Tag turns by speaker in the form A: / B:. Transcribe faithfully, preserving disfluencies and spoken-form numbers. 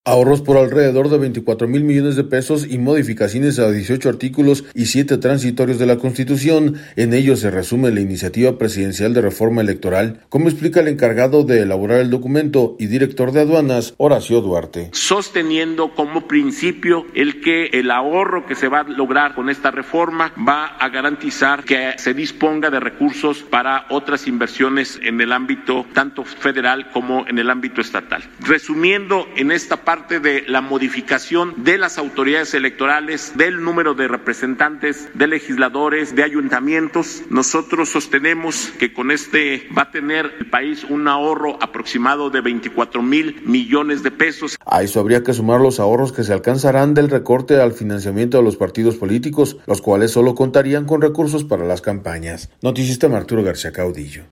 A: Ahorros por alrededor de veinticuatro mil millones de pesos y modificaciones a dieciocho artículos y siete transitorios de la Constitución. En ello se resume la iniciativa presidencial de reforma electoral, como explica el encargado de elaborar el documento y director de aduanas, Horacio Duarte.
B: Sosteniendo como principio el que el ahorro que se va a lograr con esta reforma va a garantizar que se disponga de recursos para otras inversiones en el ámbito tanto federal como en el ámbito estatal. Resumiendo, en esta parte parte de la modificación de las autoridades electorales, del número de representantes, de legisladores, de ayuntamientos. Nosotros sostenemos que con este va a tener el país un ahorro aproximado de veinticuatro mil millones de pesos.
A: A eso habría que sumar los ahorros que se alcanzarán del recorte al financiamiento de los partidos políticos, los cuales solo contarían con recursos para las campañas. Noticista Arturo García Caudillo.